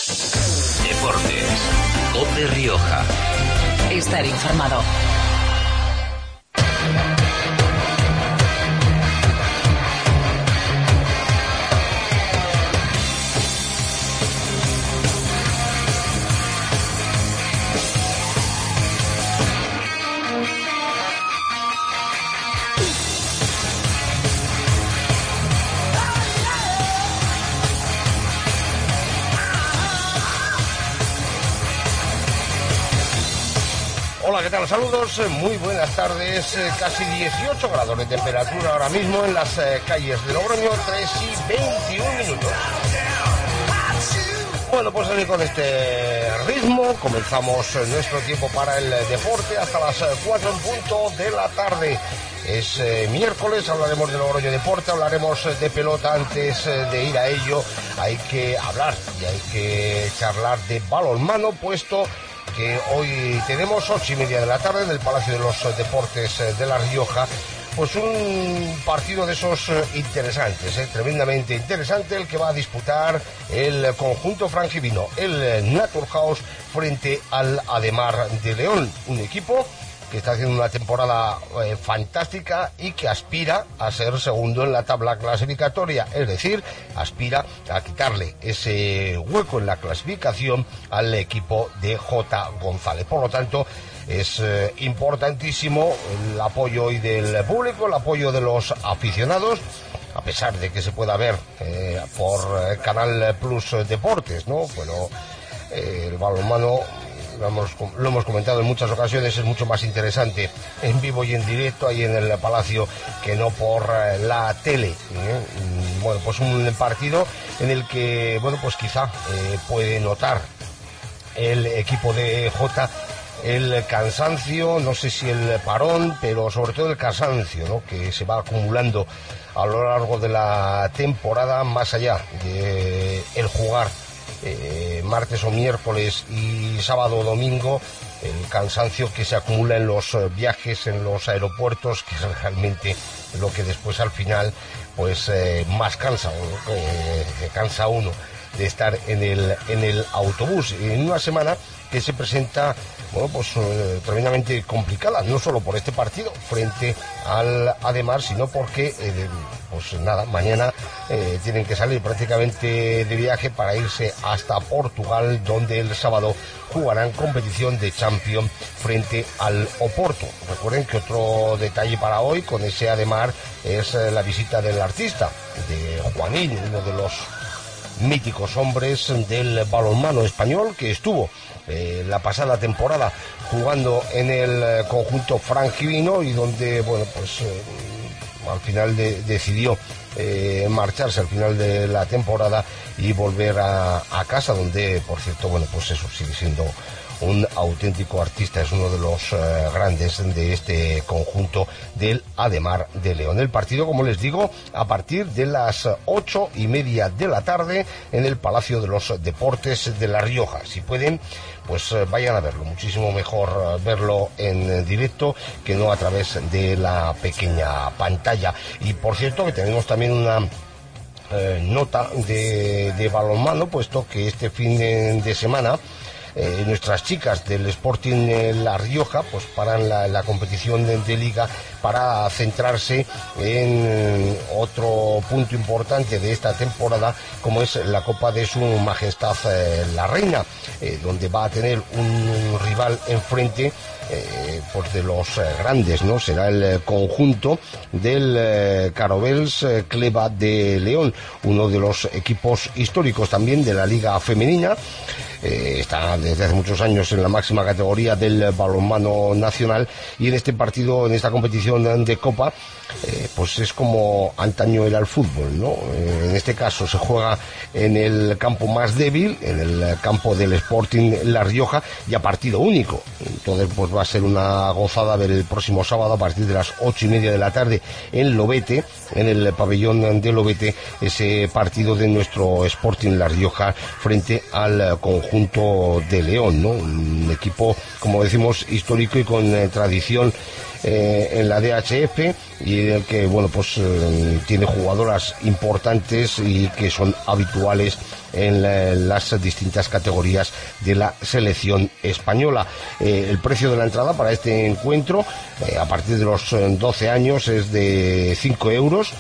Deportes. COPE Rioja. Estar informado. Hola, ¿qué tal? Saludos, muy buenas tardes. Casi 18 grados de temperatura ahora mismo en las calles de Logroño, 3:21. Bueno, pues con este ritmo comenzamos nuestro tiempo para el deporte hasta las 4 en punto de la tarde. Es miércoles, hablaremos de Logroño Deporte, hablaremos de pelota. Antes de ir a ello hay que hablar y hay que charlar de balonmano, puesto que hoy tenemos 8:30 de la tarde en el Palacio de los Deportes de La Rioja, pues un partido de esos interesantes, tremendamente interesante, el que va a disputar el conjunto frangivino, el Naturhaus, frente al Ademar de León, un equipo que está haciendo una temporada fantástica y que aspira a ser segundo en la tabla clasificatoria, es decir, aspira a quitarle ese hueco en la clasificación al equipo de J. González. Por lo tanto, es importantísimo el apoyo hoy del público, el apoyo de los aficionados, a pesar de que se pueda ver por Canal Plus Deportes, ¿no? Bueno, el balonmano, lo hemos comentado en muchas ocasiones, es mucho más interesante en vivo y en directo ahí en el Palacio que no por la tele. Bueno, pues un partido en el que, bueno, pues quizá puede notar el equipo de Jota el cansancio, no sé si el parón, pero sobre todo el cansancio, ¿no?, que se va acumulando a lo largo de la temporada, más allá de el jugar martes o miércoles y sábado o domingo, el cansancio que se acumula en los viajes, en los aeropuertos, que es realmente lo que después al final pues más cansa, cansa uno de estar en el autobús, en una semana que se presenta, bueno, pues tremendamente complicada, no solo por este partido frente al Ademar, sino porque pues nada, mañana tienen que salir prácticamente de viaje para irse hasta Portugal, donde el sábado jugarán competición de Champions frente al Oporto. Recuerden que otro detalle para hoy con ese Ademar es la visita del artista, de Juanín, uno de los míticos hombres del balonmano español, que estuvo la pasada temporada jugando en el conjunto frangivino y donde, bueno, pues al final decidió marcharse al final de la temporada y volver a casa, donde, por cierto, bueno, pues eso, sigue siendo un auténtico artista, es uno de los grandes de este conjunto del Ademar de León. El partido, como les digo, a partir de las 8:30 de la tarde en el Palacio de los Deportes de La Rioja. Si pueden, pues vayan a verlo, muchísimo mejor verlo en directo que no a través de la pequeña pantalla. Y por cierto que tenemos también una nota de balonmano, puesto que este fin de semana nuestras chicas del Sporting La Rioja pues paran la competición de liga para centrarse en otro punto importante de esta temporada, como es la Copa de Su Majestad la Reina, donde va a tener un rival enfrente pues de los grandes, ¿no? Será el conjunto del Carovels Cleva de León, uno de los equipos históricos también de la Liga Femenina. Está desde hace muchos años en la máxima categoría del balonmano nacional, y en este partido, en esta competición de Copa, pues es como antaño era el fútbol, ¿no? En este caso se juega en el campo más débil, en el campo del Sporting La Rioja, y a partido único. Entonces pues va a ser una gozada ver el próximo sábado a partir de las 8:30 de la tarde en Lobete, en el pabellón de Lobete, ese partido de nuestro Sporting La Rioja frente al conjunto conjunto de León, ¿no? Un equipo, como decimos, histórico y con tradición en la DHF, y el que, bueno, pues tiene jugadoras importantes y que son habituales en las distintas categorías de la selección española. El precio de la entrada para este encuentro, a partir de los 12 años, es de 5 euros.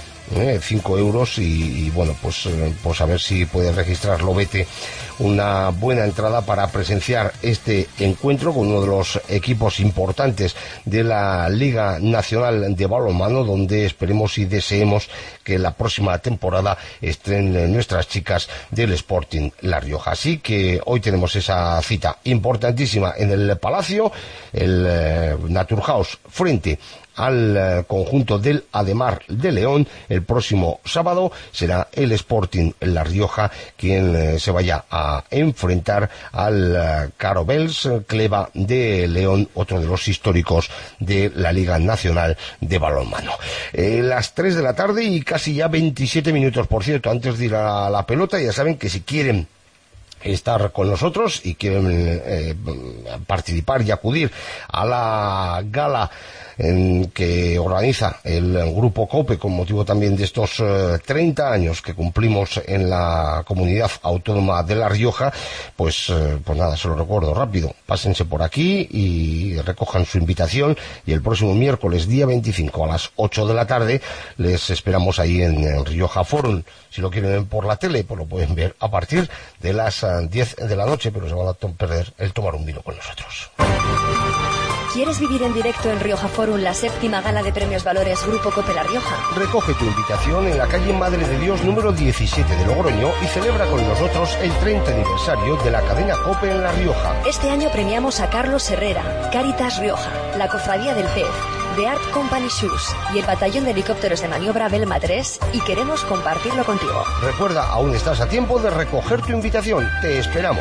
5 euros y bueno, pues a ver si puedes registrarlo. Vete, una buena entrada para presenciar este encuentro con uno de los equipos importantes de la Liga Nacional de Balonmano, donde esperemos y deseemos que la próxima temporada estén nuestras chicas del Sporting La Rioja. Así que hoy tenemos esa cita importantísima en el Palacio, el Naturhaus, frente al conjunto del Ademar de León. El próximo sábado será el Sporting La Rioja quien se vaya a enfrentar al Carobels Cleva de León, otro de los históricos de la Liga Nacional de Balonmano. Las 3 de la tarde y casi ya 27 minutos, por cierto, antes de ir a la pelota. Ya saben que si quieren estar con nosotros y quieren participar y acudir a la gala que organiza el Grupo COPE con motivo también de estos 30 años que cumplimos en la comunidad autónoma de La Rioja, pues nada, se lo recuerdo rápido, pásense por aquí y recojan su invitación, y el próximo miércoles día 25 a las 8 de la tarde les esperamos ahí en el Rioja Forum. Si lo quieren ver por la tele, pues lo pueden ver a partir de las 10 de la noche, pero se van a perder el tomar un vino con nosotros. ¿Quieres vivir en directo en Rioja Forum la 7ª gala de premios Valores Grupo COPE La Rioja? Recoge tu invitación en la calle Madre de Dios número 17 de Logroño y celebra con nosotros el 30 aniversario de la cadena COPE en La Rioja. Este año premiamos a Carlos Herrera, Cáritas Rioja, la Cofradía del Pez, The Art Company Shoes y el Batallón de Helicópteros de Maniobra Belma 3, y queremos compartirlo contigo. Recuerda, aún estás a tiempo de recoger tu invitación. Te esperamos.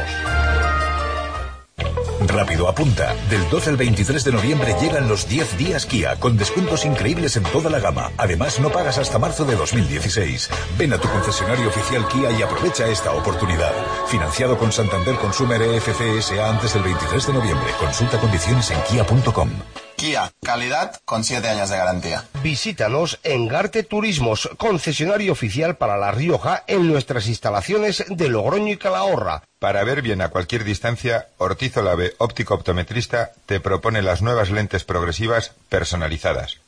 Rápido, apunta. Del 12 al 23 de noviembre llegan los 10 días Kia, con descuentos increíbles en toda la gama. Además, no pagas hasta marzo de 2016. Ven a tu concesionario oficial Kia y aprovecha esta oportunidad. Financiado con Santander Consumer EFC S.A. antes del 23 de noviembre. Consulta condiciones en kia.com. Kia, calidad con 7 años de garantía. Visítanos en Garte Turismos, concesionario oficial para La Rioja, en nuestras instalaciones de Logroño y Calahorra. Para ver bien a cualquier distancia, Ortiz Olave, óptico optometrista, te propone las nuevas lentes progresivas personalizadas.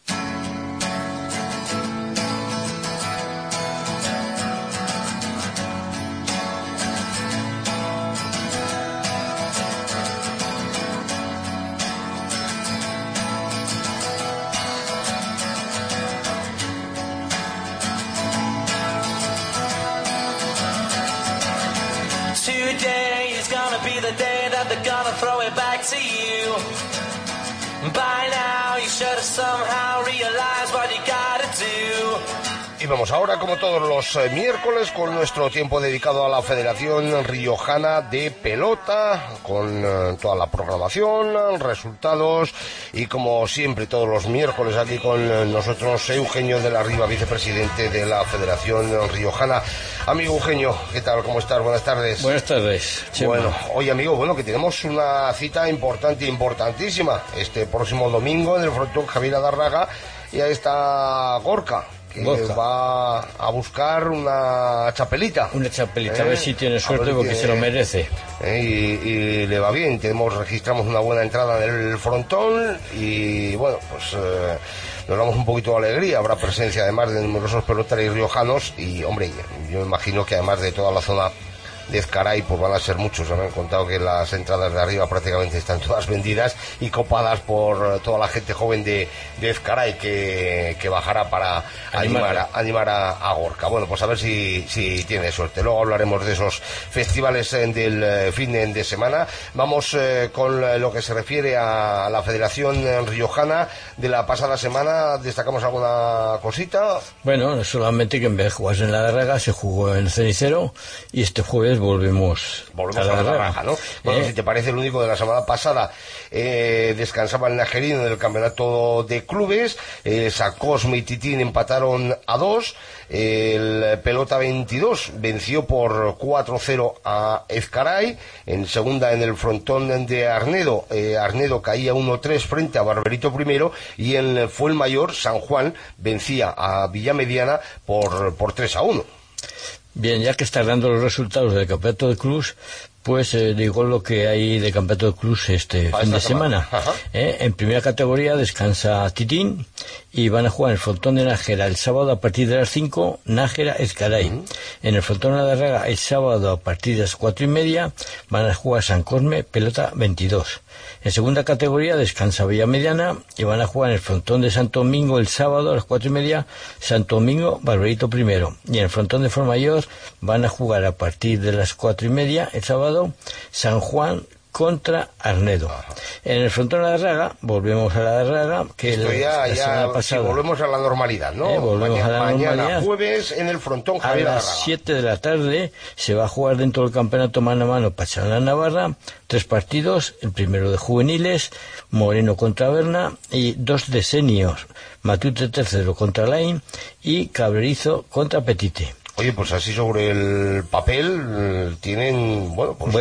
Y vamos ahora, como todos los miércoles, con nuestro tiempo dedicado a la Federación Riojana de Pelota, con toda la programación, resultados, y como siempre todos los miércoles aquí con nosotros Eugenio de la Riva, vicepresidente de la Federación Riojana. Amigo Eugenio, ¿qué tal? ¿Cómo estás? Buenas tardes. Buenas tardes, Chema. Bueno, oye amigo, que tenemos una cita importantísima este próximo domingo en el frontón Javier Adarraga, y ahí está Gorka, que va a buscar una chapelita. Una chapelita, a ver si tiene suerte, porque se lo merece. Y le va bien, registramos una buena entrada en el frontón, y bueno, pues nos damos un poquito de alegría. Habrá presencia además de numerosos pelotaris riojanos, y hombre, yo me imagino que además de toda la zona de Ezcaray, pues van a ser muchos. Me han contado que las entradas de arriba prácticamente están todas vendidas y copadas por toda la gente joven de Ezcaray que bajará para animar a Gorka. Bueno, pues a ver si tiene suerte. Luego hablaremos de esos festivales del fin de semana. Vamos con lo que se refiere a la Federación Riojana de la pasada semana. ¿Destacamos alguna cosita? Bueno, solamente que en vez de jugarse en la Darraga se jugó en Cenicero, y este jueves volvemos a la Raga, ¿no? Bueno, si te parece, el único de la semana pasada descansaba el nagerino del campeonato de clubes. San Cosme y Titín empataron a 2. El Pelota 22 venció por 4-0 a Ezcaray. En segunda, en el frontón de Arnedo, Arnedo caía 1-3 frente a Barberito I, y en Fuenmayor, San Juan vencía a Villamediana por 3-1. Bien, ya que estás dando los resultados del campeonato de clubs, pues digo lo que hay de campeonato de clubs este fin de semana. En primera categoría descansa Titín y van a jugar en el frontón de Nájera el sábado a partir de las 5, Nájera Ezcaray. En el frontón de la Raga el sábado a partir de las 4:30 van a jugar San Cosme, Pelota 22. En segunda categoría descansa Villamediana y van a jugar en el frontón de Santo Domingo el sábado a las 4:30, Santo Domingo, Barberito I. Y en el frontón de Fuenmayor van a jugar a partir de las 4:30 el sábado San Juan contra Arnedo. En el frontón de la Raga, volvemos a la Raga, que esto la semana pasada. Sí, volvemos a la normalidad, ¿no? Volvemos a la mañana normalidad. Jueves en el frontón Javier a las Raga. 7 de la tarde se va a jugar dentro del campeonato mano a mano Pachamama Navarra, 3 partidos, el primero de juveniles, Moreno contra Berna, y 2 de seniors, Matute III contra Lain y Cabrerizo contra Petite. Oye, pues así sobre el papel tienen,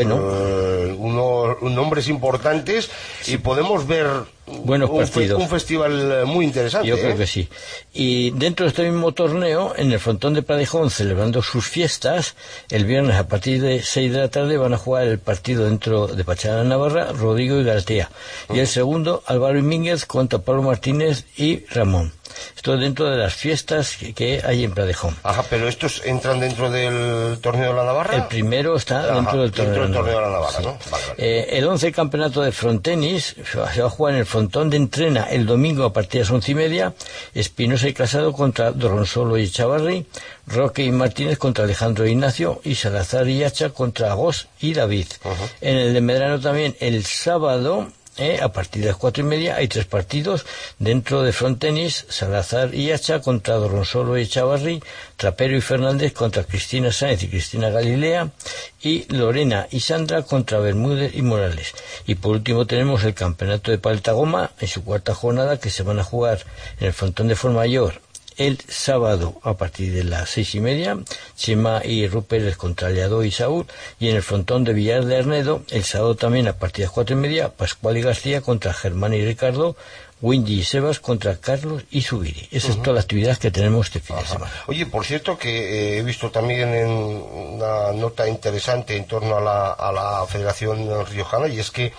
unos nombres importantes y podemos ver buenos partidos. Un festival muy interesante. Yo creo que sí. Y dentro de este mismo torneo, en el frontón de Pradejón, celebrando sus fiestas, el viernes a partir de 6 de la tarde van a jugar el partido dentro de Pachamama Navarra, Rodrigo y Garatea. Y el segundo, Álvaro Mínguez contra Pablo Martínez y Ramón. Esto dentro de las fiestas que hay en Pradejón. Ajá, pero estos entran dentro del torneo de la Navarra. El primero está dentro del torneo de la Navarra, sí. ¿no? Vale. El 11 campeonato de frontenis se va a jugar en el frontón de Entrena el domingo a partir de las 11:30. Espinosa y Casado contra Dorronsolo y Chavarri, Roque y Martínez contra Alejandro e Ignacio, y Salazar y Hacha contra Agós y David. En el de Medrano también el sábado, a partir de las 4:30 hay 3 partidos dentro de frontenis: Salazar y Hacha contra Dorronsolo y Chavarri, Trapero y Fernández contra Cristina Sáenz y Cristina Galilea, y Lorena y Sandra contra Bermúdez y Morales. Y por último tenemos el campeonato de Paleta Goma en su cuarta jornada, que se van a jugar en el frontón de Fuenmayor el sábado a partir de las 6:30, Chema y Rupérez contra Leado y Saúl, y en el frontón de Villar de Arnedo, el sábado también a partir de las 4:30, Pascual y García contra Germán y Ricardo, Windy y Sebas contra Carlos y Zubiri. Esa es toda la actividad que tenemos este fin de semana. Oye, por cierto que he visto también en una nota interesante en torno a la Federación Riojana, y es que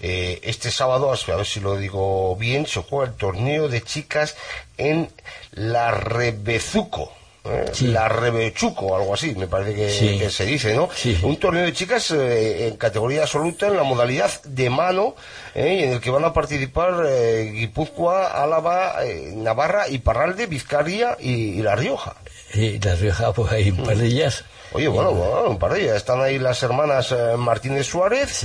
este sábado, a ver si lo digo bien, se juega el torneo de chicas en la Rebezuco. Sí. La Rebechuco, algo así, me parece que se dice, ¿no? Sí. Un torneo de chicas en categoría absoluta en la modalidad de mano, en el que van a participar Guipúzcoa, Álava, Navarra, Iparralde, Vizcaya y La Rioja. Sí, La Rioja, pues hay un par de ellas. Oye, bueno, un par de ellas. Están ahí las hermanas Martínez Suárez,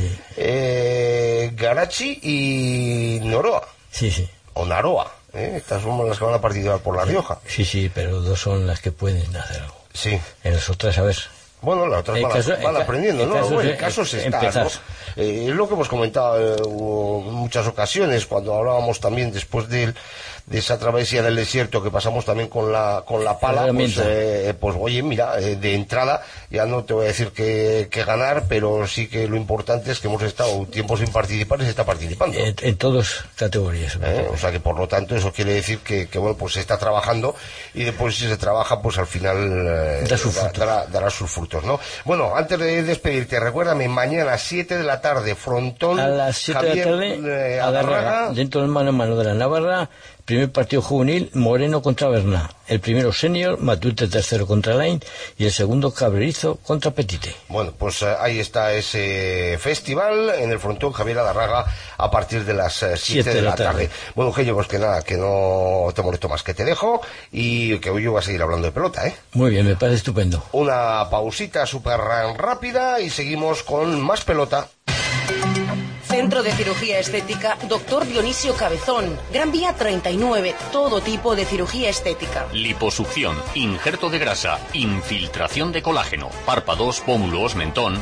Garachi y Noroa. Sí. O Naroa. Estas son las que van a participar por La Rioja. Sí, pero 2 son las que pueden hacer algo. Sí. En las otras, a ver. Bueno, las otras van aprendiendo, ¿no? El caso es estar, ¿no? Es lo que hemos comentado en muchas ocasiones, cuando hablábamos también después de esa travesía del desierto que pasamos también con la pala, pues oye, mira, de entrada, ya no te voy a decir que ganar, pero sí que lo importante es que hemos estado tiempo sin participar y se está participando. En todas categorías. O sea que por lo tanto eso quiere decir que bueno, pues se está trabajando, y después si se trabaja, pues al final dará sus frutos, ¿no? Bueno, antes de despedirte, recuérdame, mañana 7 de la tarde, frontón a las 7 de la tarde, a la Raga, dentro del mano a mano de la Navarra. Primer partido juvenil, Moreno contra Berna. El primero senior, Matute III contra Lain, y el segundo Cabrerizo contra Petite. Bueno, pues ahí está ese festival en el frontón Javier Adarraga a partir de las 7 de la tarde. Bueno, Eugenio, pues que nada, que no te molesto más, que te dejo, y que hoy yo voy a seguir hablando de pelota, ¿eh? Muy bien, me parece estupendo. Una pausita súper rápida y seguimos con más pelota. Centro de Cirugía Estética Dr. Dionisio Cabezón, Gran Vía 39, todo tipo de cirugía estética. Liposucción, injerto de grasa, infiltración de colágeno, párpados, pómulos, mentón.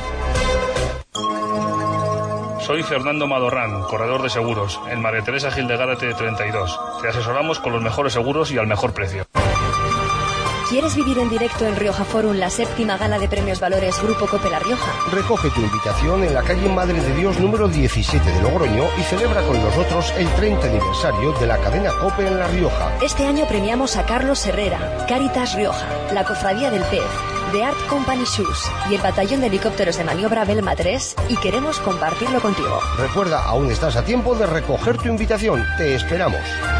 Soy Fernando Madorrán, corredor de seguros, en María Teresa Gil de Gárate 32. Te asesoramos con los mejores seguros y al mejor precio. ¿Quieres vivir en directo en Rioja Forum la 7ª gala de premios Valores Grupo Cope La Rioja? Recoge tu invitación en la calle Madre de Dios número 17 de Logroño y celebra con nosotros el 30 aniversario de la cadena Cope en La Rioja. Este año premiamos a Carlos Herrera, Cáritas Rioja, la Cofradía del Pez, The Art Company Shoes y el Batallón de Helicópteros de Maniobra Belma 3 y queremos compartirlo contigo. Recuerda, aún estás a tiempo de recoger tu invitación. Te esperamos.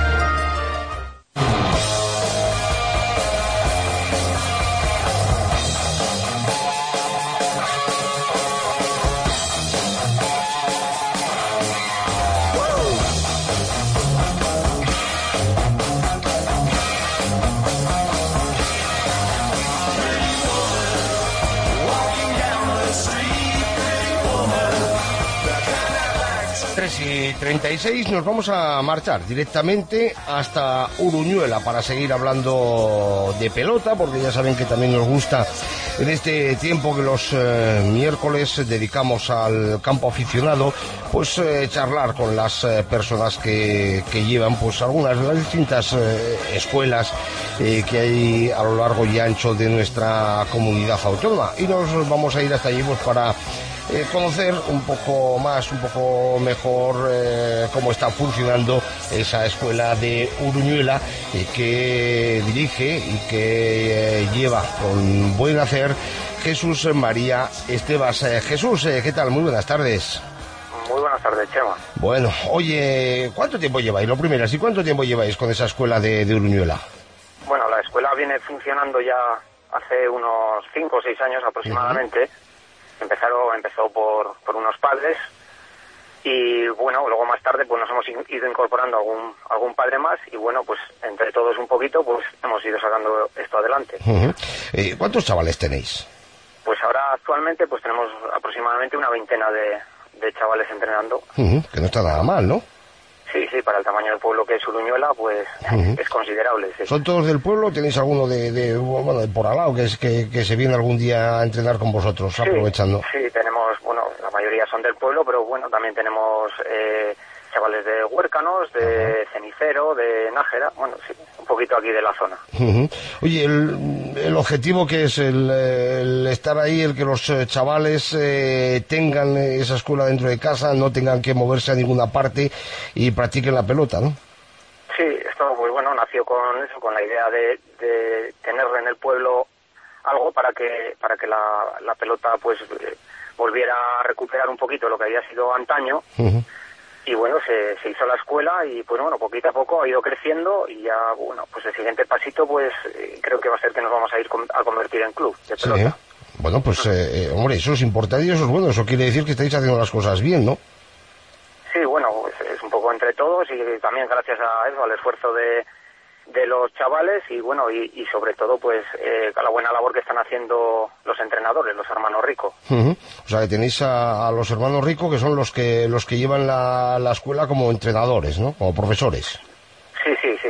Y 36 nos vamos a marchar directamente hasta Uruñuela para seguir hablando de pelota, porque ya saben que también nos gusta en este tiempo que los miércoles dedicamos al campo aficionado, pues charlar con las personas que llevan pues algunas de las distintas escuelas que hay a lo largo y ancho de nuestra comunidad autónoma, y nos vamos a ir hasta allí pues para conocer un poco más, un poco mejor cómo está funcionando esa escuela de Uruñuela que dirige y que lleva con buen hacer Jesús María Estebas. Jesús, ¿qué tal? Muy buenas tardes. Muy buenas tardes, Chema. Bueno, oye, ¿cuánto tiempo lleváis? Lo primero, ¿sí cuánto tiempo lleváis con esa escuela de Uruñuela? Bueno, la escuela viene funcionando ya hace unos 5 o 6 años aproximadamente. Empezó por unos padres y bueno, luego más tarde pues nos hemos ido incorporando algún padre más y bueno, pues entre todos un poquito pues hemos ido sacando esto adelante. ¿Cuántos chavales tenéis? Pues ahora actualmente pues tenemos aproximadamente una veintena de chavales entrenando. Que no está nada mal, ¿no? Sí, para el tamaño del pueblo que es Uruñuela, pues es considerable. Sí. ¿Son todos del pueblo? ¿Tenéis alguno de por al lado que se viene algún día a entrenar con vosotros, sí, aprovechando? Sí, tenemos, bueno, la mayoría son del pueblo, pero bueno, también tenemos chavales de Huércanos, de Cenicero, de Nájera, bueno, sí, un poquito aquí de la zona. Oye, el objetivo que es el estar ahí, el que los chavales tengan esa escuela dentro de casa, no tengan que moverse a ninguna parte y practiquen la pelota, ¿no? Sí, esto pues bueno, nació con eso, con la idea de tener en el pueblo algo para que la pelota pues volviera a recuperar un poquito lo que había sido antaño. Y bueno, se hizo la escuela y pues bueno, poquito a poco ha ido creciendo y ya, bueno, pues el siguiente pasito pues creo que va a ser que nos vamos a ir a convertir en club de pelota. Sí. Bueno, pues hombre, eso es importante y eso es bueno, eso quiere decir que estáis haciendo las cosas bien, ¿no? Sí, bueno, pues es un poco entre todos y también gracias a eso, al esfuerzo de los chavales y bueno, y sobre todo pues a la buena labor que están haciendo los entrenadores, los hermanos Rico. O sea que tenéis a los hermanos Rico que son los que llevan la escuela como entrenadores, ¿no? Como profesores. Sí,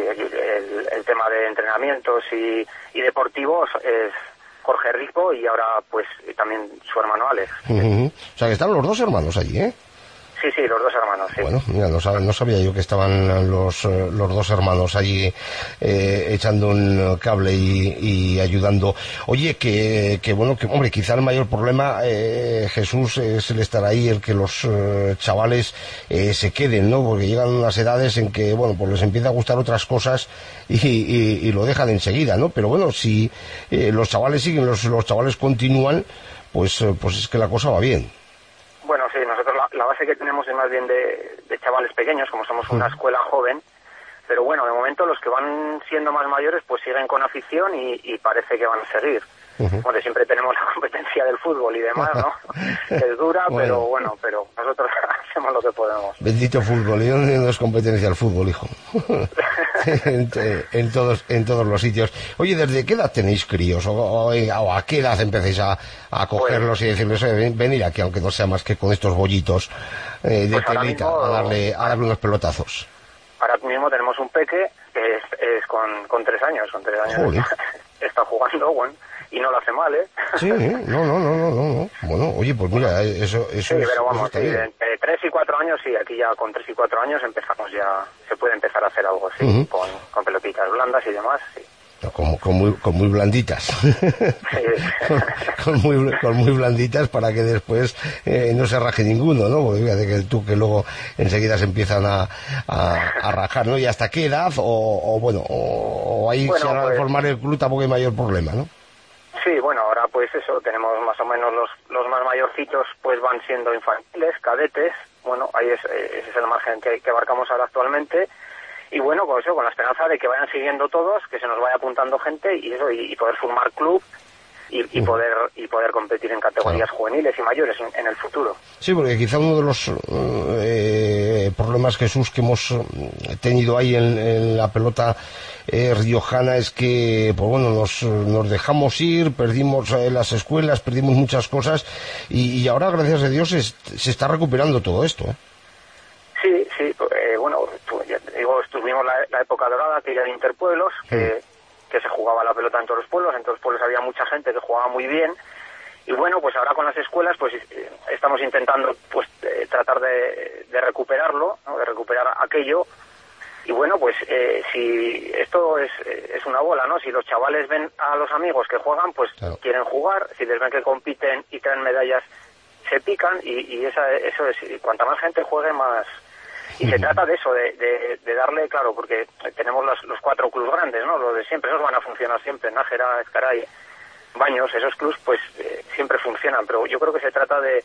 el tema de entrenamientos y deportivos es Jorge Rico y ahora pues también su hermano Alex. O sea que están los dos hermanos allí, ¿eh? Sí, los dos hermanos, sí. Bueno, mira, no sabía yo que estaban los dos hermanos allí echando un cable y ayudando. Oye, que bueno, que hombre, quizá el mayor problema, Jesús, es el estar ahí, el que los chavales se queden, ¿no? Porque llegan unas edades en que, bueno, pues les empieza a gustar otras cosas y lo dejan enseguida, ¿no? Pero bueno, si los chavales siguen, los chavales continúan, pues es que la cosa va bien. Bueno, sí, nosotros la base que tenemos es más bien de chavales pequeños, como somos una escuela joven, pero bueno, de momento los que van siendo más mayores pues siguen con afición y parece que van a seguir. Bueno, siempre tenemos la competencia del fútbol y demás, ¿no? Es dura, bueno. pero nosotros hacemos lo que podemos. Bendito fútbol, y no es competencia el fútbol, hijo. en todos los sitios. Oye, ¿desde qué edad tenéis críos? ¿O a qué edad empecéis a cogerlos y decirles, venir aquí, aunque no sea más que con estos bollitos de pues telita, a darle unos pelotazos? Ahora mismo tenemos un peque que es con 3 años. Con 3 años está jugando, bueno, y no lo hace mal, ¿eh? Sí, no. Bueno, oye, pues mira, eso sí, pero vamos, entre 3 y 4 años, sí, aquí ya con 3 y 4 años empezamos ya, se puede empezar a hacer algo, sí, con pelotitas blandas y demás, sí. Con muy blanditas. Sí. con muy blanditas para que después no se raje ninguno, ¿no? Porque fíjate que luego enseguida se empiezan a rajar, ¿no? ¿Y hasta qué edad? O ahí se van a formar el club tampoco hay mayor problema, ¿no? Sí, bueno, ahora pues eso, tenemos más o menos los más mayorcitos pues van siendo infantiles, cadetes, bueno, ahí ese es el margen que abarcamos ahora actualmente. Y bueno, con eso, con la esperanza de que vayan siguiendo todos, que se nos vaya apuntando gente y poder formar club y poder competir en categorías juveniles y mayores en el futuro. Sí, porque quizá uno de los problemas, Jesús, que hemos tenido ahí en la pelota riojana es que, pues bueno, nos dejamos ir, perdimos las escuelas, perdimos muchas cosas y ahora, gracias a Dios, se está recuperando todo esto, ¿eh? Sí, bueno, ya te digo, tuvimos la época dorada, que era de interpueblos, que se jugaba la pelota en todos los pueblos había mucha gente que jugaba muy bien, y bueno, pues ahora con las escuelas, pues estamos intentando pues tratar de recuperarlo, ¿no? De recuperar aquello, y bueno, pues si esto es una bola, ¿no? Si los chavales ven a los amigos que juegan, pues quieren jugar, si les ven que compiten y traen medallas, se pican, y eso es, cuanta más gente juegue, más. Y se trata de eso, de darle, claro, porque tenemos los 4 clubs grandes, ¿no? Los de siempre, esos van a funcionar siempre, Nájera, Ezcaray, Baños, esos clubs pues siempre funcionan, pero yo creo que se trata de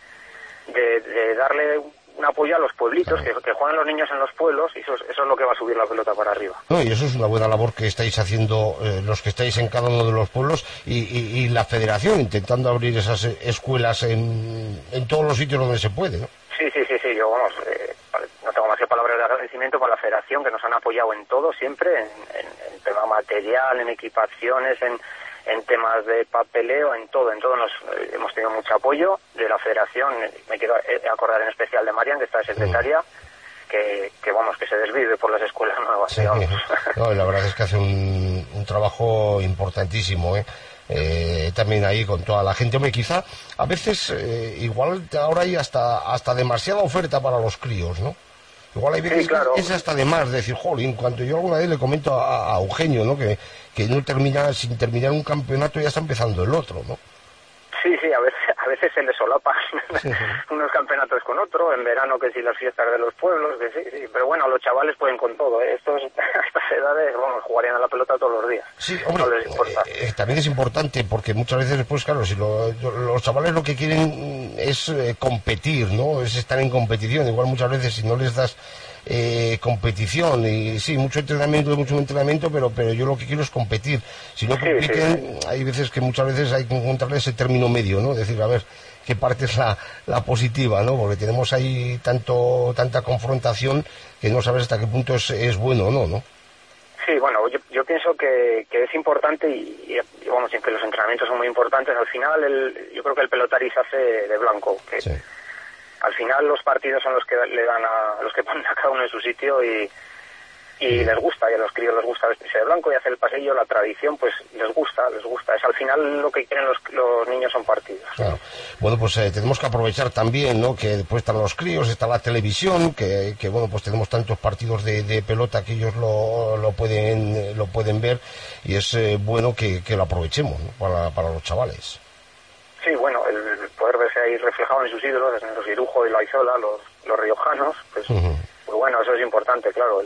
darle un apoyo a los pueblitos, que juegan los niños en los pueblos, y eso es lo que va a subir la pelota para arriba. No, y eso es una buena labor que estáis haciendo los que estáis en cada uno de los pueblos y la federación, intentando abrir esas escuelas en todos los sitios donde se puede, ¿no? Sí, yo vamos, no tengo más que palabras de agradecimiento para la federación, que nos han apoyado en todo siempre, en tema material, en equipaciones, en temas de papeleo, en todo hemos tenido mucho apoyo de la federación. Me quiero acordar en especial de Marian, que está de secretaria, que vamos, que se desvive por las escuelas nuevas. Sí. No, la verdad es que hace un trabajo importantísimo, también ahí con toda la gente. Hombre, quizá a veces igual ahora hay hasta demasiada oferta para los críos, ¿no? Igual hay veces que es hasta de más, decir, jolín, cuando yo alguna vez le comento a Eugenio, ¿no? Que no termina, sin terminar un campeonato ya está empezando el otro, ¿no? Sí, a veces se le solapan unos campeonatos con otro, en verano que si las fiestas de los pueblos, que sí, pero bueno, los chavales pueden con todo, Estos a estas edades, bueno, jugarían a la pelota todos los días. Sí, hombre, no les importa. También es importante porque muchas veces después, claro, si los chavales lo que quieren es competir, ¿no? Es estar en competición, igual muchas veces si no les das competición y sí, mucho entrenamiento, pero yo lo que quiero es competir. Si no compiten, hay veces que muchas veces hay que encontrarle ese término medio, ¿no? Decir, a ver, qué parte es la positiva, ¿no? Porque tenemos ahí tanta confrontación que no sabes hasta qué punto es bueno o no. Sí, bueno, yo pienso que es importante y vamos, que los entrenamientos son muy importantes. Al final, yo creo que el pelotari se hace de blanco, que sí. Al final los partidos son los que le dan a los que ponen a cada uno en su sitio y les gusta, y a los críos les gusta vestirse de blanco y hacer el pasillo, la tradición pues les gusta, es al final lo que quieren los niños son partidos. Claro. Bueno, pues tenemos que aprovechar también, ¿no? Que después están los críos, está la televisión, que bueno, pues tenemos tantos partidos de pelota que ellos lo pueden ver y es bueno que lo aprovechemos, ¿no? para los chavales. Sí, bueno, el poder verse ahí reflejado en sus ídolos, en los Irujo y Laizola, los riojanos, pues bueno, eso es importante, claro,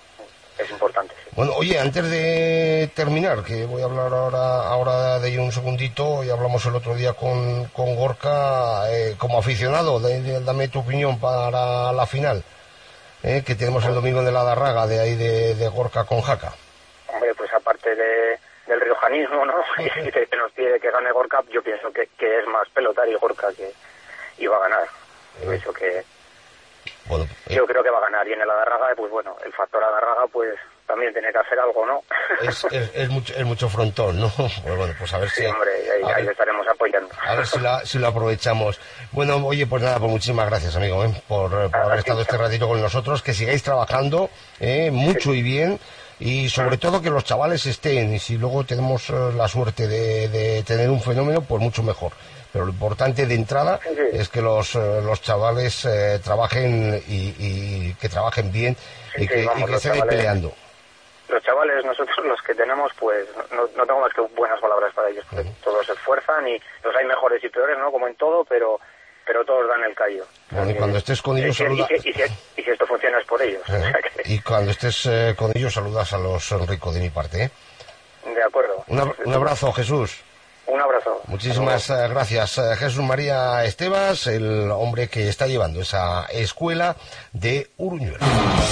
es importante. Sí. Bueno, oye, antes de terminar, que voy a hablar ahora de ello un segundito, y hablamos el otro día con Gorka, como aficionado, dame tu opinión para la final, que tenemos el domingo de la Darraga, de ahí de Gorka con Jaca. Hombre, pues aparte del riojanismo, ¿no? Y que nos pide que gane Gorka, yo pienso que es más pelotari Gorka que iba a ganar. Yo pienso que... Bueno, yo creo que va a ganar, y en el Adarraga, pues bueno, el factor Adarraga pues también tiene que hacer algo, ¿no? Es mucho frontón, ¿no? Pues bueno, pues a ver si... Sí, hombre, ahí le estaremos apoyando. A ver si lo aprovechamos. Bueno, oye, pues nada, pues muchísimas gracias, amigo, por haber estado este ratito con nosotros, que sigáis trabajando mucho y bien, y sobre todo que los chavales estén, y si luego tenemos la suerte de tener un fenómeno, pues mucho mejor. Pero lo importante de entrada es que los chavales trabajen y que trabajen bien y que se vayan peleando. Los chavales, nosotros los que tenemos, pues no tengo más que buenas palabras para ellos, porque todos se esfuerzan y los hay mejores y peores, ¿no? Como en todo, pero todos dan el callo. Bueno, y cuando estés con ellos saludas... Y si esto funciona es por ellos. O sea que... Y cuando estés con ellos saludas a los Enrico de mi parte, ¿eh? De acuerdo. Un abrazo, Jesús. Un abrazo. Muchísimas gracias. Jesús María Estebas, el hombre que está llevando esa escuela de Uruñuela.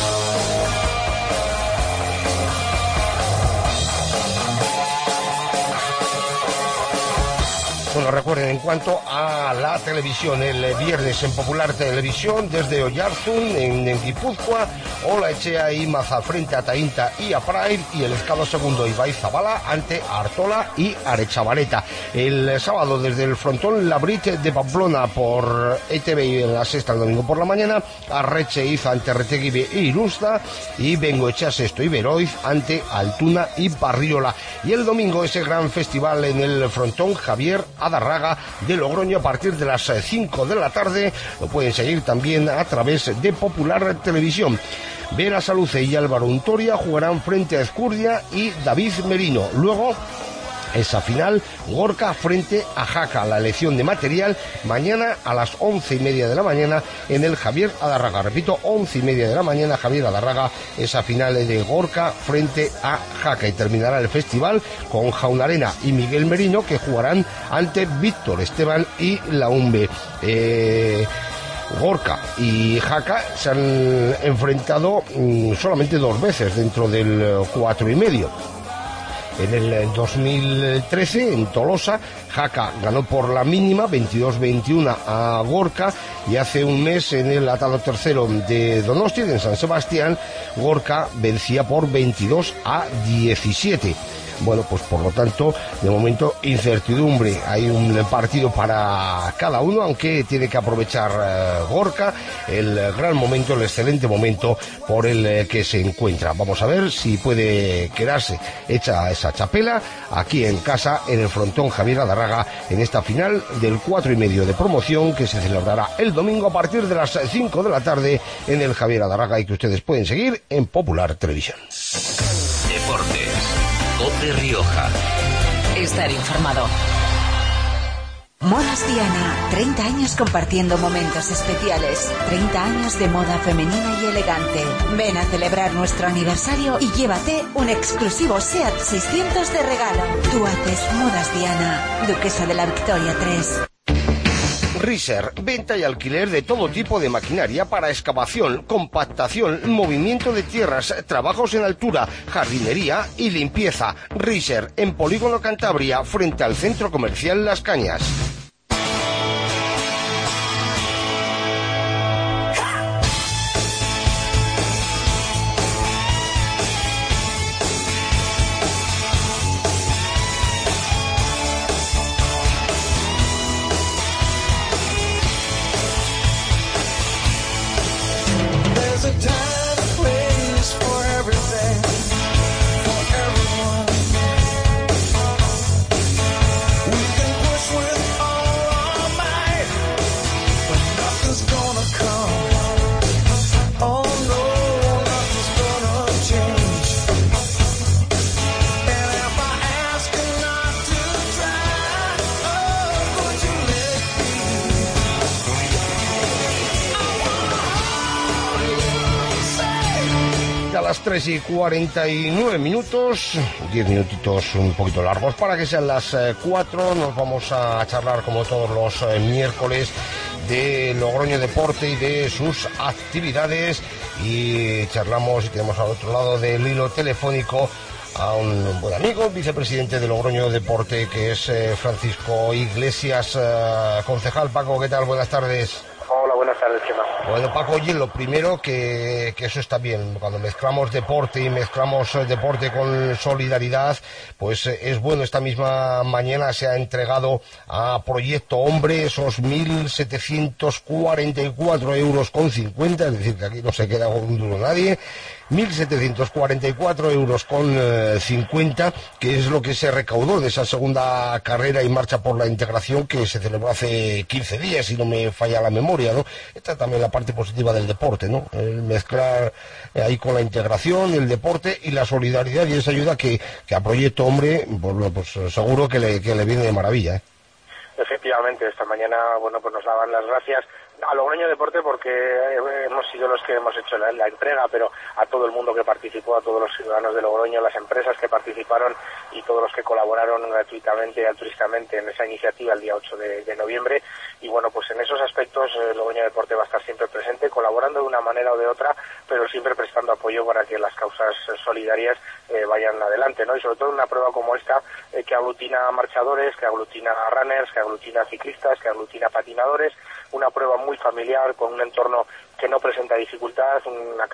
Bueno, recuerden, en cuanto a la televisión, el viernes en Popular Televisión, desde Oyarzún, en Guipúzcoa, Olaechea y Maza frente a Tainta y a Pride, y el escalo segundo Ibai Zabala ante Artola y Arechavaleta. El sábado desde el frontón Labrit de Pamplona por ETV y en la sexta el domingo por la mañana, Arreche Iza ante Retegui e Irusta, y Bengoechea Sexto y Beroiz ante Altuna y Barriola. Y el domingo ese gran festival en el frontón Javier Adarraga de Logroño a partir de las 5 de la tarde. Lo pueden seguir también a través de Popular Televisión. Vera Saluce y Álvaro Untoria jugarán frente a Ezcurdia y David Merino. Luego, esa final, Gorka frente a Jaca, la elección de material, mañana a las 11:30 de la mañana en el Javier Adarraga. Repito, 11:30 de la mañana, Javier Adarraga, esa final de Gorka frente a Jaca. Y terminará el festival con Jaunarena y Miguel Merino, que jugarán ante Víctor Esteban y Laumbe. Gorka y Jaca se han enfrentado solamente 2 veces dentro del 4,5. En el 2013, en Tolosa, Jaca ganó por la mínima, 22-21 a Gorka, y hace un mes en el atado tercero de Donosti, en San Sebastián, Gorka vencía por 22-17. Bueno, pues por lo tanto, de momento, incertidumbre. Hay un partido para cada uno, aunque tiene que aprovechar Gorka el gran momento, el excelente momento por el que se encuentra. Vamos a ver si puede quedarse hecha esa chapela aquí en casa, en el frontón Javier Adarraga, en esta final del 4,5 de promoción que se celebrará el domingo a partir de las 5 de la tarde en el Javier Adarraga, y que ustedes pueden seguir en Popular Televisión. Deportes. COPE Rioja. Estar informado. Modas Diana, 30 años compartiendo momentos especiales, 30 años de moda femenina y elegante. Ven a celebrar nuestro aniversario y llévate un exclusivo SEAT 600 de regalo. Tú haces Modas Diana, Duquesa de la Victoria 3. Riser, venta y alquiler de todo tipo de maquinaria para excavación, compactación, movimiento de tierras, trabajos en altura, jardinería y limpieza. Riser, en Polígono Cantabria, frente al Centro Comercial Las Cañas. Las 3:49, 10 minutitos un poquito largos para que sean las 4. Nos vamos a charlar, como todos los miércoles, de Logroño Deporte y de sus actividades, y charlamos y tenemos al otro lado del hilo telefónico a un buen amigo, vicepresidente de Logroño Deporte, que es Francisco Iglesias. Concejal Paco, ¿qué tal? Buenas tardes. Hola, buenas tardes, Chema. Bueno, Paco, oye, lo primero que eso está bien, cuando mezclamos deporte y mezclamos deporte con solidaridad, pues es bueno. Esta misma mañana se ha entregado a Proyecto Hombre esos 1.744 euros con 50, es decir, que aquí no se queda con un duro nadie, 1.744 euros con 50, que es lo que se recaudó de esa segunda carrera y marcha por la integración que se celebró hace 15 días, si no me falla la memoria, ¿no? Esta es también la parte positiva del deporte, ¿no? El mezclar ahí con la integración, el deporte y la solidaridad y esa ayuda que a Proyecto Hombre, pues seguro que le viene de maravilla, ¿eh? Efectivamente, esta mañana, bueno, pues nos daban las gracias a Logroño Deporte porque hemos sido los que hemos hecho la entrega, pero a todo el mundo que participó, a todos los ciudadanos de Logroño, las empresas que participaron y todos los que colaboraron gratuitamente y altruistamente en esa iniciativa el día 8 de noviembre. Y bueno, pues en esos aspectos Logroño Deporte va a estar siempre presente, colaborando de una manera o de otra, pero siempre prestando apoyo para que las causas solidarias vayan adelante, ¿no? Y sobre todo una prueba como esta, que aglutina marchadores, que aglutina runners, que aglutina ciclistas, que aglutina patinadores, una prueba muy familiar, con un entorno que no presenta dificultad, una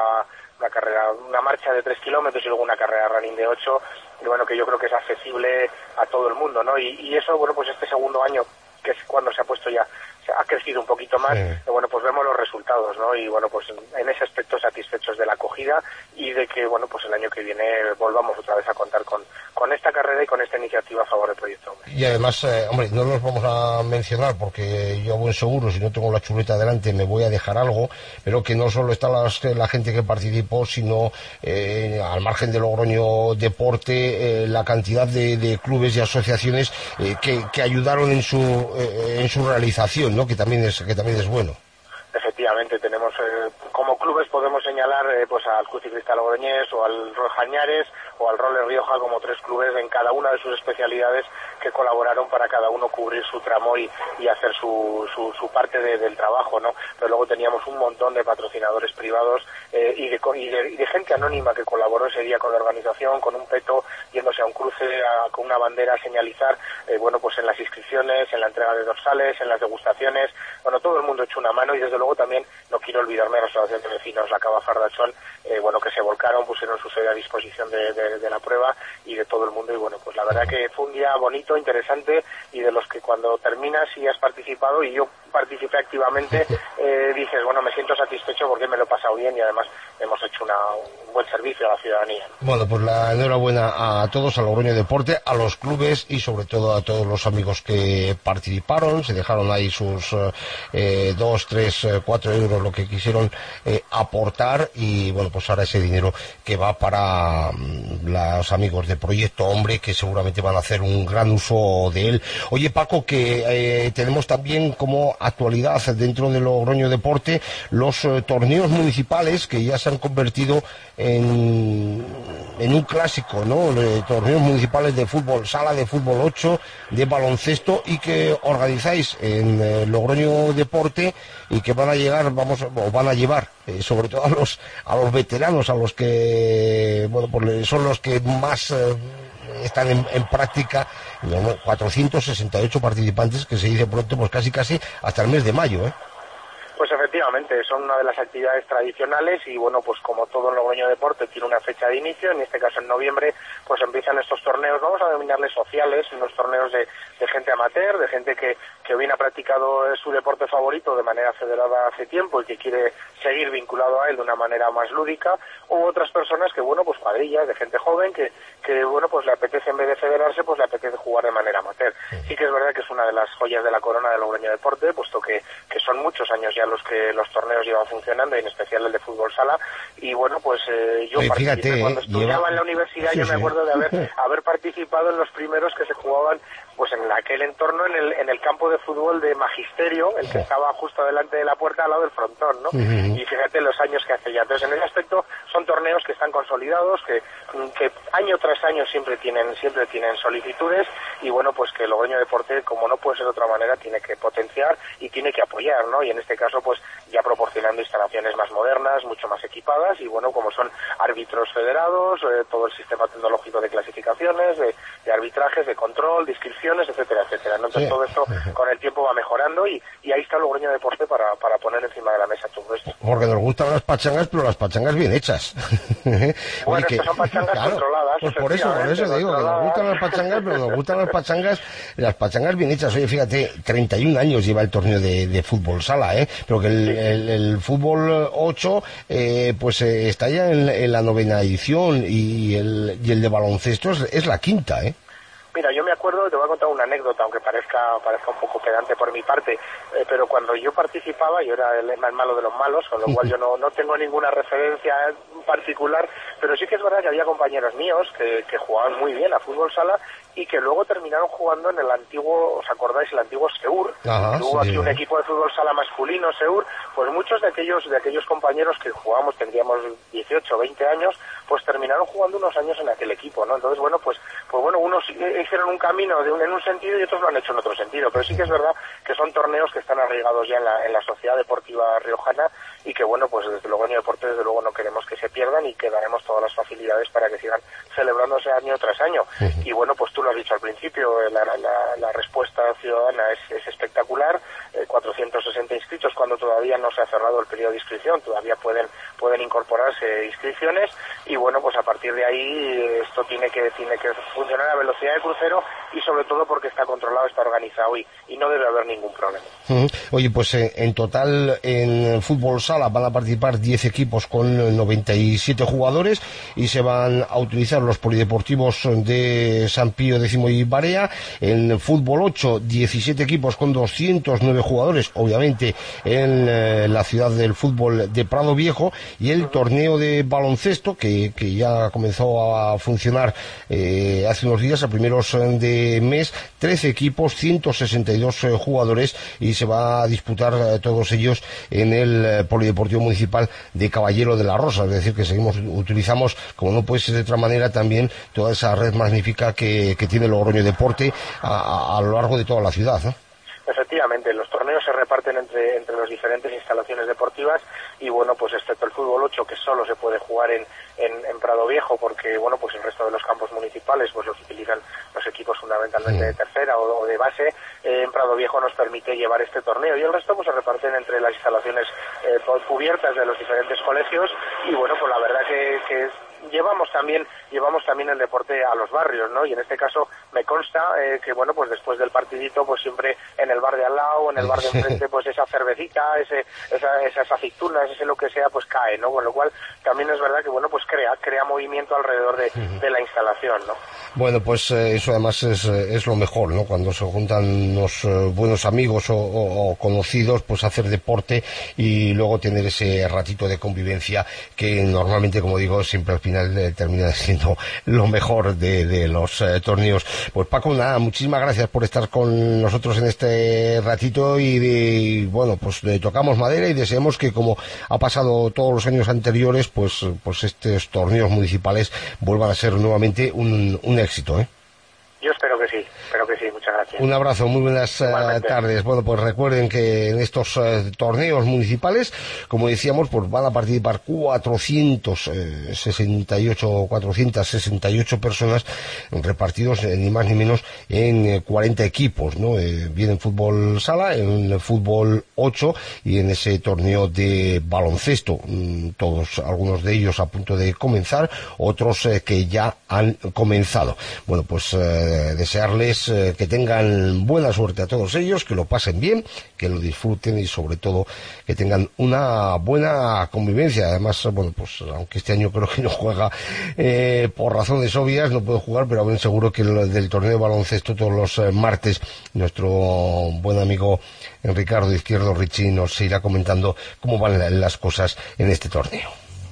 marcha de 3 kilómetros y luego una carrera running de 8, y bueno, que yo creo que es accesible a todo el mundo, ¿no? Y eso, bueno, pues este segundo año, que es cuando se ha puesto ya, ha crecido un poquito más, bueno, pues vemos los resultados, ¿no? Y bueno, pues en ese aspecto satisfechos de la acogida y de que, bueno, pues el año que viene volvamos otra vez a contar con esta carrera y con esta iniciativa a favor del Proyecto Hombre. Y además, hombre, no los vamos a mencionar porque yo a buen seguro, si no tengo la chuleta delante, me voy a dejar algo, pero que no solo está la gente que participó, sino al margen de Logroño Deporte, la cantidad de clubes y asociaciones que ayudaron en su realización, ¿no? Que también es bueno. Efectivamente, tenemos como clubes podemos señalar pues al Club Ciclista Logroñés o al Rojañares o al Roller Rioja como 3 clubes en cada una de sus especialidades que colaboraron para cada uno cubrir su tramo y hacer su parte del trabajo, ¿no? Pero luego teníamos un montón de patrocinadores privados y de gente anónima que colaboró ese día con la organización, con un peto, yéndose a un cruce con una bandera a señalizar, bueno, pues en las inscripciones, en la entrega de dorsales, en las degustaciones, bueno, todo el mundo echó una mano y desde luego también no quiero olvidarme de la Asociación de Vecinos, la Cava Fardachón, bueno, que se volcaron, pusieron su sede a disposición de la prueba y de todo el mundo y bueno, pues la verdad que fue un día bonito, interesante y de los que cuando terminas y has participado y yo participé activamente, dices, bueno, me siento satisfecho porque me lo he pasado bien y además hemos hecho un buen servicio a la ciudadanía. Bueno, pues la enhorabuena a todos, a Logroño Deporte, a los clubes y sobre todo a todos los amigos que participaron, se dejaron ahí sus 2, 3, 4 euros, lo que quisieron aportar y bueno, pues ahora ese dinero que va para los amigos de Proyecto Hombre, que seguramente van a hacer un gran uso de él. Oye, Paco, que tenemos también como actualidad dentro de Logroño Deporte los torneos municipales que ya se han convertido en un clásico, ¿no? Torneos municipales de fútbol, sala de fútbol 8, de baloncesto y que organizáis en Logroño Deporte y que van a llevar sobre todo a los veteranos, a los que, bueno, pues son los que más están en práctica, 468 participantes, que se dice pronto, pues casi hasta el mes de mayo, ¿eh? Pues efectivamente, son una de las actividades tradicionales y bueno, pues como todo el Logroño Deporte tiene una fecha de inicio, en este caso en noviembre, pues empiezan estos torneos, vamos a denominarles sociales, unos torneos de gente amateur, de gente que bien ha practicado su deporte favorito de manera federada hace tiempo y que quiere seguir vinculado a él de una manera más lúdica, u otras personas que, bueno, pues cuadrillas de gente joven que bueno, pues le apetece en vez de federarse, pues le apetece jugar de manera amateur. Sí que es verdad que es una de las joyas de la corona del Logroño Deporte, puesto que son muchos años ya los que los torneos llevan funcionando, y en especial el de fútbol sala, y bueno, pues yo participé cuando estudiaba en la universidad, yo me acuerdo de haber participado en los primeros que se jugaban pues en aquel entorno, en el campo de fútbol de Magisterio, el que estaba justo delante de la puerta al lado del frontón, ¿no? Y fíjate los años que hace ya. Entonces, en ese aspecto, son torneos que están consolidados, que año tras año siempre tienen solicitudes, y bueno, pues que Logroño Deporte, como no puede ser de otra manera, tiene que potenciar y tiene que apoyar, ¿no? Y en este caso, pues ya proporcionando instalaciones más modernas, mucho más equipadas, y bueno, como son árbitros federados, todo el sistema tecnológico de clasificaciones, de arbitrajes, de control, de inscripciones, etcétera, etcétera, ¿no? Entonces todo esto con el tiempo va mejorando y ahí está Logroño Deporte para mesa todo esto. Porque nos gustan las pachangas, pero las pachangas bien hechas. Bueno, que son pachangas controladas. Pues por eso digo, que nos gustan las pachangas, pero nos gustan las pachangas bien hechas. Oye, fíjate, 31 años lleva el torneo de fútbol sala, pero que el fútbol 8 pues está ya en la 9ª edición y el de baloncesto es la 5ª, Mira, yo me acuerdo, te voy a contar una anécdota, aunque parezca un poco pedante por mi parte, pero cuando yo participaba, yo era el más malo de los malos, con lo cual yo no tengo ninguna referencia particular, pero sí que es verdad que había compañeros míos que jugaban muy bien a fútbol sala y que luego terminaron jugando en el antiguo, ¿os acordáis? El antiguo Seur. Hubo aquí un equipo de fútbol sala masculino, Seur, pues muchos de aquellos compañeros que jugábamos, tendríamos 18 o 20 años, pues terminaron jugando unos años en aquel equipo, ¿no? Entonces, bueno, pues unos hicieron un camino en un sentido y otros lo han hecho en otro sentido, pero sí que es verdad que son torneos que están arraigados ya en la sociedad deportiva riojana y que, bueno, pues desde Logroño Deportes, desde luego, no queremos que se pierdan y que daremos todas las facilidades para que sigan celebrándose año tras año. Y, bueno, pues tú lo has dicho al principio, la respuesta ciudadana es espectacular, 460 inscritos cuando todavía no se ha cerrado el periodo de inscripción, todavía pueden incorporarse inscripciones y, bueno, pues a partir de ahí esto tiene que funcionar a velocidad de crucero y sobre todo porque está controlado, está organizado y no debe haber ningún problema. Oye, pues en total en fútbol sala van a participar 10 equipos con 97 jugadores y se van a utilizar los polideportivos de San Pío X y Barea. En fútbol 8, 17 equipos con 209 jugadores, obviamente en la ciudad del fútbol de Prado Viejo, y el torneo de baloncesto que ya comenzó a funcionar hace unos días, a primeros de mes, 13 equipos, 162 jugadores, y se va a disputar todos ellos en el Polideportivo Municipal de Caballero de la Rosa. Es decir, que utilizamos, como no puede ser de otra manera, también toda esa red magnífica que tiene Logroño Deporte a lo largo de toda la ciudad, ¿no? Efectivamente, los torneos se reparten entre las diferentes instalaciones deportivas y, bueno, pues excepto el fútbol 8, que solo se puede jugar en Prado Viejo, porque, bueno, pues el resto de los campos municipales pues los utilizan los equipos fundamentalmente de tercera o de base. En Prado Viejo nos permite llevar este torneo y el resto pues se reparten entre las instalaciones cubiertas de los diferentes colegios y, bueno, pues la verdad que llevamos también el deporte a los barrios, ¿no? Y en este caso me consta que, bueno, pues después del partidito, pues siempre en el bar de al lado, en el bar de enfrente, pues esa cervecita, esas aceitunas, ese lo que sea, pues cae, ¿no? Con lo cual también es verdad que, bueno, pues crea movimiento alrededor de la instalación, ¿no? Bueno, pues eso además es lo mejor, ¿no? Cuando se juntan los buenos amigos o conocidos, pues hacer deporte y luego tener ese ratito de convivencia que normalmente, como digo, siempre al final termina siendo lo mejor de los torneos. Pues Paco, nada, muchísimas gracias por estar con nosotros en este ratito y bueno, pues tocamos madera y deseamos que, como ha pasado todos los años anteriores, pues estos torneos municipales vuelvan a ser nuevamente un éxito, ¿eh? Yo espero que sí, muchas gracias. Un abrazo, muy buenas tardes. Bueno, pues recuerden que en estos torneos municipales, como decíamos, pues van a participar 468 personas repartidos ni más ni menos en 40 equipos, ¿no? Viene en fútbol sala, en fútbol 8 y en ese torneo de baloncesto. Algunos de ellos a punto de comenzar, otros que ya han comenzado. Bueno, pues desearles que tengan buena suerte a todos ellos, que lo pasen bien, que lo disfruten y sobre todo que tengan una buena convivencia. Además, bueno, pues aunque este año creo que no juega por razones obvias, no puede jugar, pero bien seguro que del torneo de baloncesto todos los martes nuestro buen amigo Ricardo Izquierdo Richie nos irá comentando cómo van las cosas en este torneo.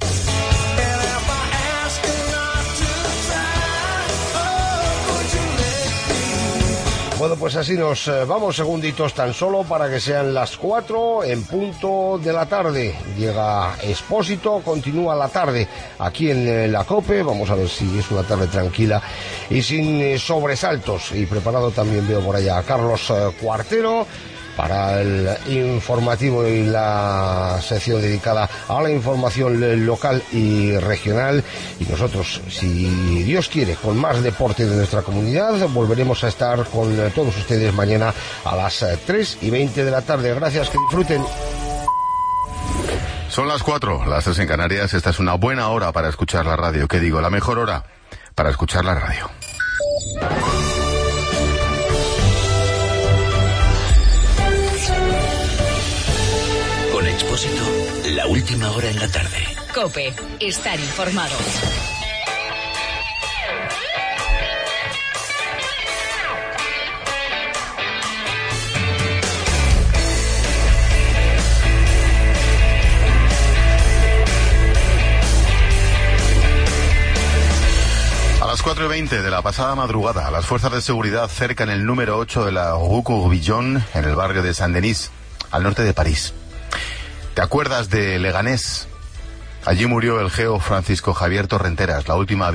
Bueno, pues así nos vamos, segunditos tan solo para que sean las 4 en punto de la tarde. Llega Expósito, continúa la tarde aquí en la COPE. Vamos a ver si es una tarde tranquila y sin sobresaltos. Y preparado también veo por allá a Carlos Cuartero para el informativo y la sección dedicada a la información local y regional. Y nosotros, si Dios quiere, con más deporte de nuestra comunidad, volveremos a estar con todos ustedes mañana a las 3:20 de la tarde. Gracias, que disfruten. Son las 4, las 3 en Canarias. Esta es una buena hora para escuchar la radio. ¿Qué digo? La mejor hora para escuchar la radio. Con Expósito, la última hora en la tarde. COPE, estar informado. A las 4:20 de la pasada madrugada, las fuerzas de seguridad cercan el número 8 de la Rue Courbillon, en el barrio de Saint-Denis, al norte de París. ¿Te acuerdas de Leganés? Allí murió el geo Francisco Javier Torrenteras, la última